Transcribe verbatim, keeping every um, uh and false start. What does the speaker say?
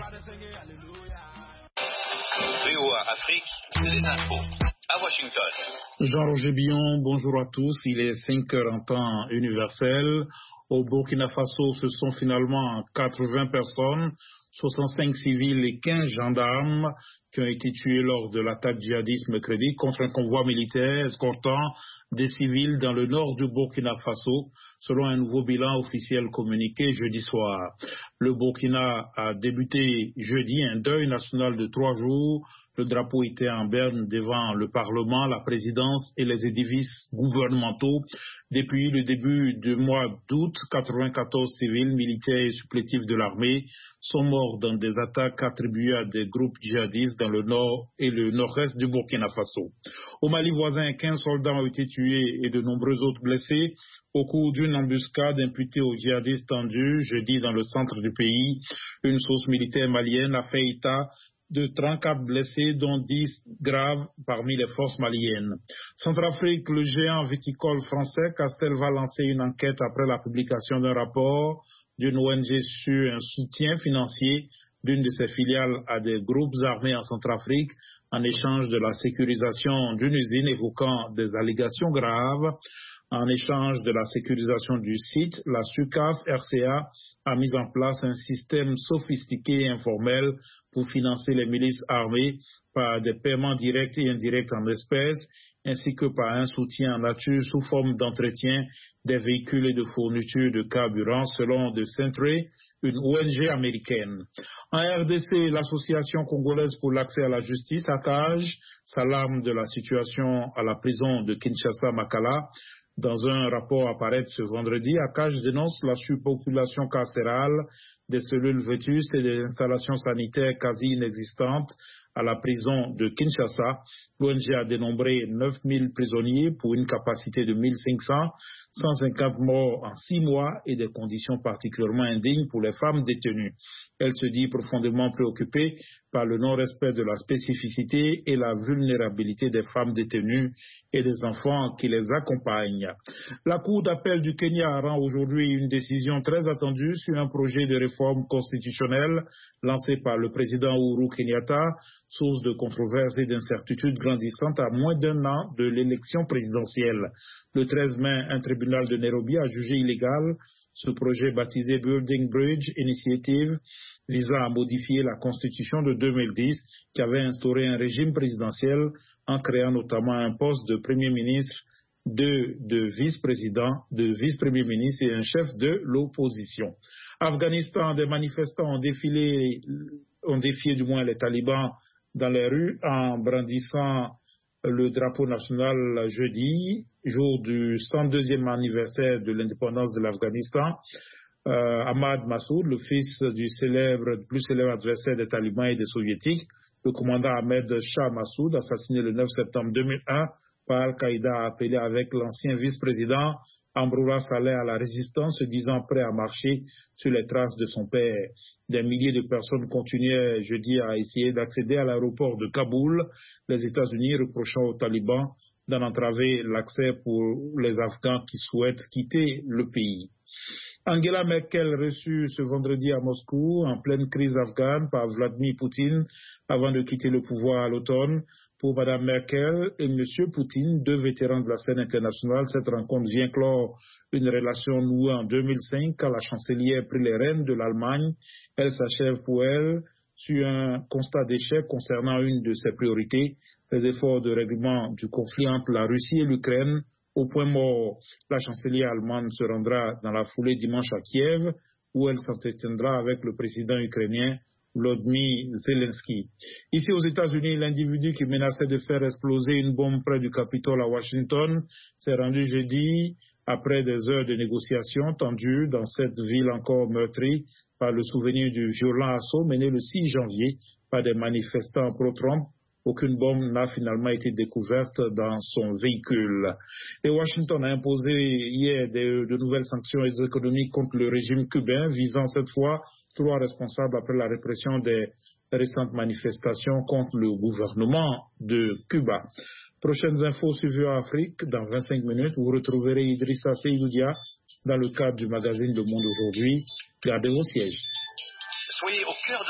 V O A Afrique, les infos. À Washington. Jean-Roger Billon, bonjour à tous. Il est cinq heures en temps universel. Au Burkina Faso, ce sont finalement quatre-vingts personnes, soixante-cinq civils et quinze gendarmes qui ont été tués lors de l'attaque djihadiste mercredi contre un convoi militaire escortant des civils dans le nord du Burkina Faso, selon un nouveau bilan officiel communiqué jeudi soir. Le Burkina a débuté jeudi un deuil national de trois jours. Le drapeau était en berne devant le Parlement, la présidence et les édifices gouvernementaux. Depuis le début du mois d'août, quatre-vingt-quatorze civils, militaires et supplétifs de l'armée sont morts dans des attaques attribuées à des groupes djihadistes dans le nord et le nord-est du Burkina Faso. Au Mali voisin, quinze soldats ont été tués et de nombreux autres blessés au cours d'une embuscade imputée aux djihadistes tendus jeudi dans le centre du pays. Une source militaire malienne a fait état de trente-quatre blessés, dont dix graves parmi les forces maliennes. Centrafrique, le géant viticole français Castel va lancer une enquête après la publication d'un rapport d'une O N G sur un soutien financier d'une de ses filiales à des groupes armés en Centrafrique en échange de la sécurisation d'une usine évoquant des allégations graves. En échange de la sécurisation du site, la SUCAF R C A a mis en place un système sophistiqué et informel pour financer les milices armées par des paiements directs et indirects en espèces, ainsi que par un soutien en nature sous forme d'entretien des véhicules et de fourniture de carburant, selon The Century, une O N G américaine. En R D C, l'Association congolaise pour l'accès à la justice, A C A J, s'alarme de la situation à la prison de Kinshasa-Makala. Dans un rapport apparaître ce vendredi, A C A J dénonce la surpopulation carcérale, des cellules vétustes et des installations sanitaires quasi inexistantes à la prison de Kinshasa. L'O N G a dénombré neuf mille prisonniers pour une capacité de mille cinq cents, cent cinquante morts en six mois et des conditions particulièrement indignes pour les femmes détenues. Elle se dit profondément préoccupée par le non-respect de la spécificité et la vulnérabilité des femmes détenues et des enfants qui les accompagnent. La Cour d'appel du Kenya rend aujourd'hui une décision très attendue sur un projet de réforme constitutionnelle lancé par le président Uhuru Kenyatta, source de controverses et d'incertitudes grandissantes à moins d'un an de l'élection présidentielle. Le treize mai, un tribunal de Nairobi a jugé illégal ce projet baptisé Building Bridge Initiative, visant à modifier la constitution de deux mille dix qui avait instauré un régime présidentiel en créant notamment un poste de premier ministre, de, de vice-président, de vice-premier ministre et un chef de l'opposition. Afghanistan, des manifestants ont défilé, ont défié du moins les talibans dans les rues en brandissant le drapeau national jeudi, jour du cent deuxième anniversaire de l'indépendance de l'Afghanistan. Euh, Ahmad Massoud, le fils du célèbre, plus célèbre adversaire des talibans et des soviétiques, le commandant Ahmed Shah Massoud, assassiné le neuf septembre deux mille un par Al-Qaïda, a appelé avec l'ancien vice-président Amroullah Saleh à la résistance, se disant prêt à marcher sur les traces de son père. Des milliers de personnes continuaient jeudi à essayer d'accéder à l'aéroport de Kaboul, les États-Unis reprochant aux talibans d'en entraver l'accès pour les Afghans qui souhaitent quitter le pays. Angela Merkel reçue ce vendredi à Moscou en pleine crise afghane par Vladimir Poutine avant de quitter le pouvoir à l'automne. Pour Mme Merkel et M. Poutine, deux vétérans de la scène internationale, cette rencontre vient clore une relation nouée en deux mille cinq quand la chancelière prit les rênes de l'Allemagne. Elle s'achève pour elle sur un constat d'échec concernant une de ses priorités, les efforts de règlement du conflit entre la Russie et l'Ukraine. Au point mort, la chancelière allemande se rendra dans la foulée dimanche à Kiev, où elle s'entretiendra avec le président ukrainien Volodymyr Zelensky. Ici aux États-Unis, l'individu qui menaçait de faire exploser une bombe près du Capitole à Washington s'est rendu jeudi après des heures de négociations tendues dans cette ville encore meurtrie par le souvenir du violent assaut mené le six janvier par des manifestants pro-Trump. Aucune bombe n'a finalement été découverte dans son véhicule. Et Washington a imposé hier de, de nouvelles sanctions économiques contre le régime cubain, visant cette fois trois responsables après la répression des récentes manifestations contre le gouvernement de Cuba. Prochaines infos sur V O A Afrique, dans vingt-cinq minutes, vous retrouverez Idrissa Seydoudia dans le cadre du magazine Le Monde aujourd'hui. Gardez vos sièges. Soyez au cœur de